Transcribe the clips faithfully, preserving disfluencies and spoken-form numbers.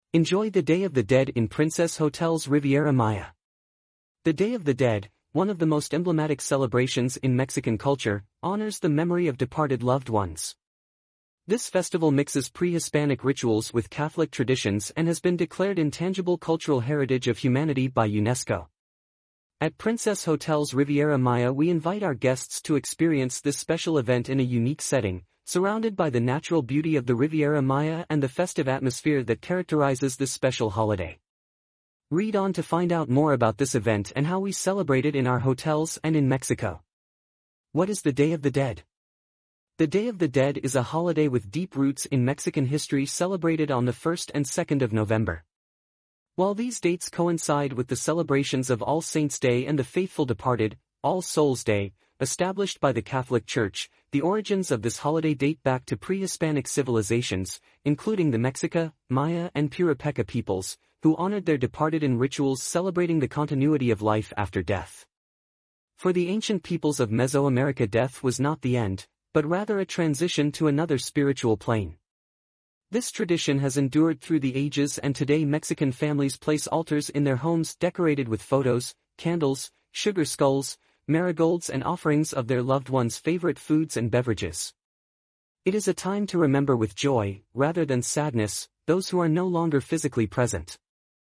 Enjoy the Day of the Dead in Princess Hotels Riviera Maya. The Day of the Dead, one of the most emblematic celebrations in Mexican culture, honors the memory of departed loved ones. This festival mixes pre-Hispanic rituals with Catholic traditions and has been declared intangible cultural heritage of humanity by UNESCO. At Princess Hotels Riviera Maya, we invite our guests to experience this special event in a unique setting, surrounded by the natural beauty of the Riviera Maya and the festive atmosphere that characterizes this special holiday. Read on to find out more about this event and how we celebrate it in our hotels and in Mexico. What is the Day of the Dead? The Day of the Dead is a holiday with deep roots in Mexican history, celebrated on the first and second of November. While these dates coincide with the celebrations of All Saints' Day and the faithful departed, All Souls' Day, established by the Catholic Church, the origins of this holiday date back to pre-Hispanic civilizations, including the Mexica, Maya and Purapeca peoples, who honored their departed in rituals celebrating the continuity of life after death. For the ancient peoples of Mesoamerica, death was not the end, but rather a transition to another spiritual plane. This tradition has endured through the ages, and today Mexican families place altars in their homes decorated with photos, candles, sugar skulls, marigolds and offerings of their loved ones' favorite foods and beverages. It is a time to remember with joy, rather than sadness, those who are no longer physically present.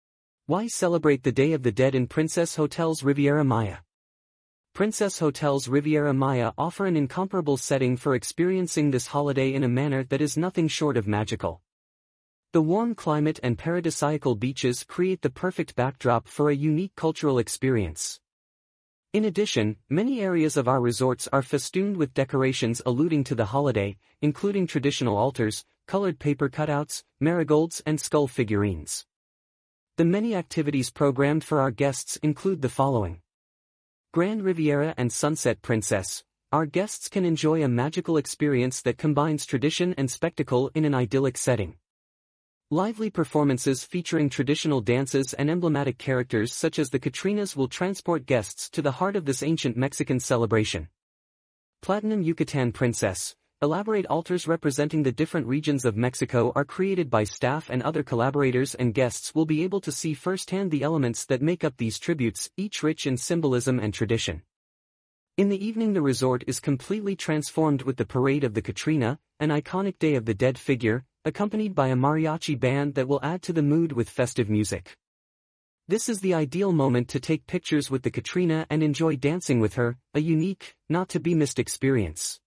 Why celebrate the Day of the Dead in Princess Hotels Riviera Maya? Princess Hotels Riviera Maya offer an incomparable setting for experiencing this holiday in a manner that is nothing short of magical. The warm climate and paradisiacal beaches create the perfect backdrop for a unique cultural experience. In addition, many areas of our resorts are festooned with decorations alluding to the holiday, including traditional altars, colored paper cutouts, marigolds and skull figurines. The many activities programmed for our guests include the following. Grand Riviera and Sunset Princess. Our guests can enjoy a magical experience that combines tradition and spectacle in an idyllic setting. Lively performances featuring traditional dances and emblematic characters such as the Catrinas will transport guests to the heart of this ancient Mexican celebration. Platinum Yucatan Princess. Elaborate altars representing the different regions of Mexico are created by staff and other collaborators, and guests will be able to see firsthand the elements that make up these tributes, each rich in symbolism and tradition. In the evening, the resort is completely transformed with the Parade of the Catrina, an iconic Day of the Dead figure, accompanied by a mariachi band that will add to the mood with festive music. This is the ideal moment to take pictures with the Catrina and enjoy dancing with her, a unique, not-to-be-missed experience.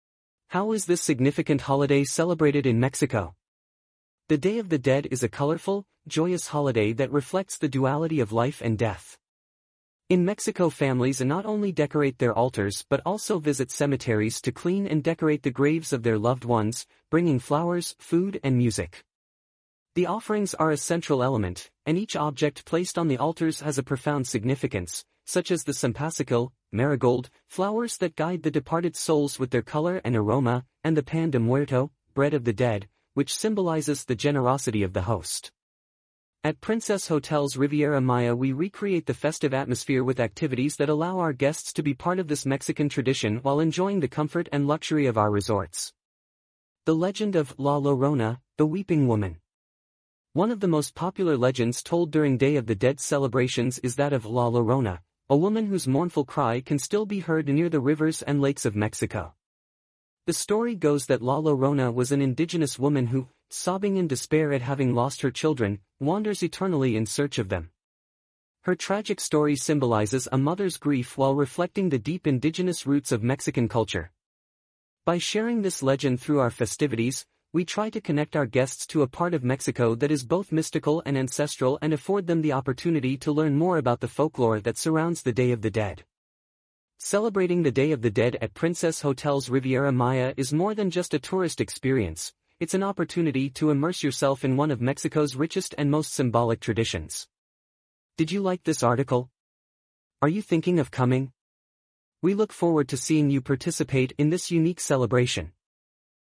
How is this significant holiday celebrated in Mexico? The Day of the Dead is a colorful, joyous holiday that reflects the duality of life and death. In Mexico, families not only decorate their altars but also visit cemeteries to clean and decorate the graves of their loved ones, bringing flowers, food and music. The offerings are a central element, and each object placed on the altars has a profound significance, such as the Cempasúchil, marigold, flowers that guide the departed souls with their color and aroma, and the Pan de Muerto, bread of the dead, which symbolizes the generosity of the host. At Princess Hotels Riviera Maya, we recreate the festive atmosphere with activities that allow our guests to be part of this Mexican tradition while enjoying the comfort and luxury of our resorts. The legend of La Llorona, the Weeping Woman. One of the most popular legends told during Day of the Dead celebrations is that of La Llorona, a woman whose mournful cry can still be heard near the rivers and lakes of Mexico. The story goes that La Llorona was an indigenous woman who, sobbing in despair at having lost her children, wanders eternally in search of them. Her tragic story symbolizes a mother's grief while reflecting the deep indigenous roots of Mexican culture. By sharing this legend through our festivities, we try to connect our guests to a part of Mexico that is both mystical and ancestral and afford them the opportunity to learn more about the folklore that surrounds the Day of the Dead. Celebrating the Day of the Dead at Princess Hotels Riviera Maya is more than just a tourist experience. It's an opportunity to immerse yourself in one of Mexico's richest and most symbolic traditions. Did you like this article? Are you thinking of coming? We look forward to seeing you participate in this unique celebration.